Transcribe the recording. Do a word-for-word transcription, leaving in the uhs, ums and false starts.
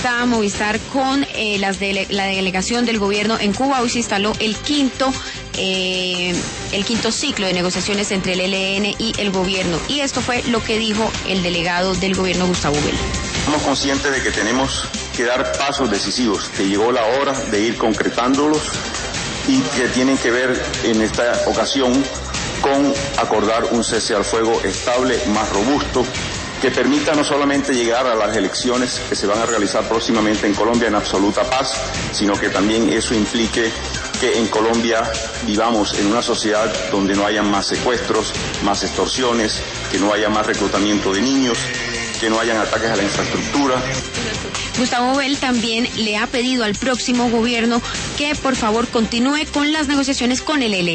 está Movistar con eh, las dele la delegación del gobierno en Cuba. Hoy se instaló el quinto eh, el quinto ciclo de negociaciones entre el E L N y el gobierno. Y esto fue lo que dijo el delegado del gobierno, Gustavo Bell. Estamos conscientes de que tenemos que dar pasos decisivos, que llegó la hora de ir concretándolos y que tienen que ver en esta ocasión con acordar un cese al fuego estable, más robusto, que permita no solamente llegar a las elecciones que se van a realizar próximamente en Colombia en absoluta paz, sino que también eso implique que en Colombia vivamos en una sociedad donde no haya más secuestros, más extorsiones, que no haya más reclutamiento de niños, que no hayan ataques a la infraestructura. Gustavo Bell también le ha pedido al próximo gobierno que por favor continúe con las negociaciones con el E L N.